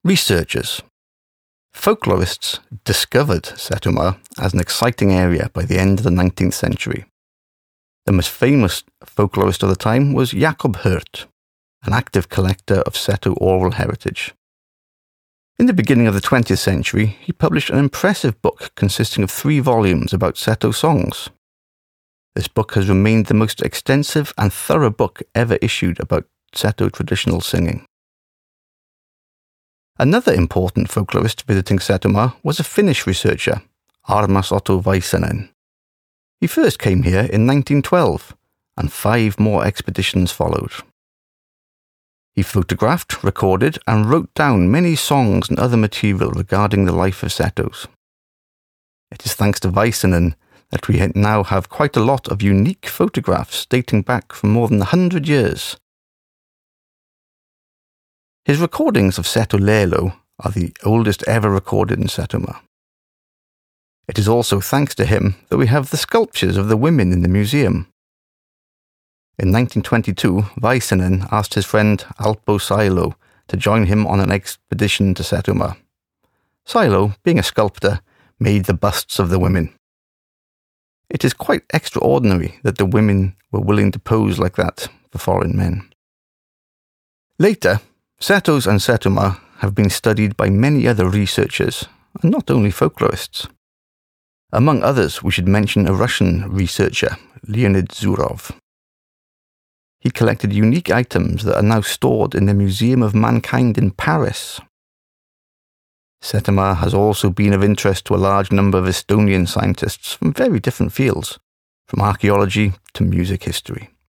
Researchers. Folklorists discovered Setomaa as an exciting area by the end of the 19th century. The most famous folklorist of the time was Jacob Hirt, an active collector of Seto oral heritage. In the beginning of the 20th century, he published an impressive book consisting of 3 volumes about Seto songs. This book has remained the most extensive and thorough book ever issued about Seto traditional singing. Another important folklorist visiting Setomaa was a Finnish researcher, Armas Otto Väisänen. He first came here in 1912, and 5 more expeditions followed. He photographed, recorded, and wrote down many songs and other material regarding the life of Setos. It is thanks to Väisänen that we now have quite a lot of unique photographs dating back from more than 100 years. His recordings of Seto Lelo are the oldest ever recorded in Setomaa. It is also thanks to him that we have the sculptures of the women in the museum. In 1922, Väisänen asked his friend Alpo Sailo to join him on an expedition to Setomaa. Sailo, being a sculptor, made the busts of the women. It is quite extraordinary that the women were willing to pose like that for foreign men. Later, Setos and Setomaa have been studied by many other researchers, and not only folklorists. Among others, we should mention a Russian researcher, Leonid Zurov. He collected unique items that are now stored in the Museum of Mankind in Paris. Setomaa has also been of interest to a large number of Estonian scientists from very different fields, from archaeology to music history.